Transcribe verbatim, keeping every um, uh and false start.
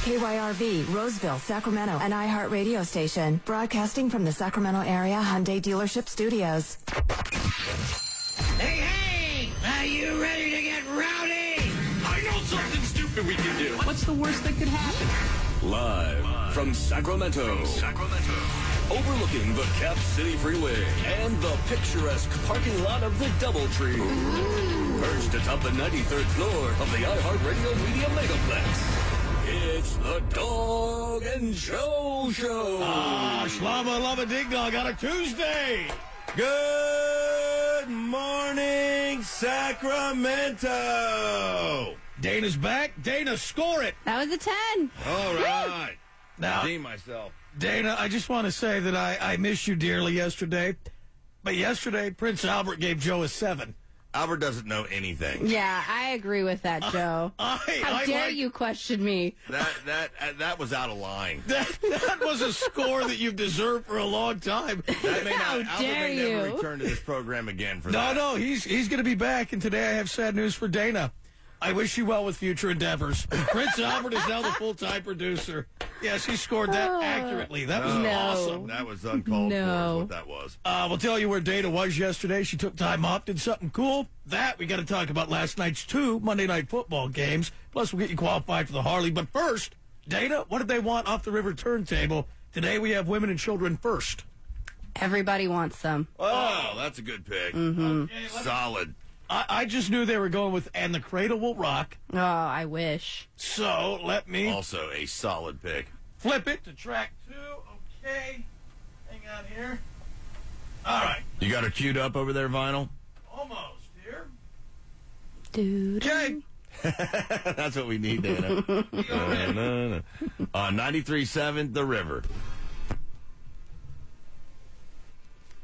K Y R V, Roseville, Sacramento, an iHeart radio station. Broadcasting from the Sacramento area Hyundai dealership studios. Hey, hey! Are you ready to get rowdy? I know something stupid we can do. What's the worst that could happen? Live, Live. From Sacramento. From Sacramento. Overlooking the Cap City Freeway and the picturesque parking lot of the Doubletree. Perched atop the ninety-third floor of the iHeartRadio Media Megaplex. It's the Dog and Joe Show. Ah, Shlama Lama Dig Dog on a Tuesday. Good morning, Sacramento. Dana's back. Dana, score it. That was a ten. All right. Now, Redeem myself. Dana, I just want to say that I, I miss you dearly yesterday. But yesterday, Prince Albert gave Joe a seven. Albert doesn't know anything. Yeah, I agree with that, Joe. I, How I dare like, you question me? That that uh, that was out of line. That, that was a score that you've deserved for a long time. That may How not, Albert dare may never you. return to this program again for No, that. no, he's he's going to be back, and today I have sad news for Dana. I wish you well with future endeavors. Prince Albert is now the full-time producer. Yes, he scored that Oh. accurately. That was No. awesome. That was uncalled No. for, is what that was. Uh, we'll tell you where Dana was yesterday. She took time off, did something cool. That, we got to talk about last night's two Monday Night Football games. Plus, we'll get you qualified for the Harley. But first, Dana, what did they want off the river turntable? Today, we have women and children first. Everybody wants some. Oh, that's a good pick. Mm-hmm. Okay, let me- Solid. I, I just knew they were going with And the Cradle Will Rock. Oh, I wish. So, let me Also a solid pick. flip it to track two. Okay. Hang on here. All right. You got her queued up over there, Vinyl? Almost here. Dude. Okay. That's what we need, Dana. uh, ninety-three point seven, The River.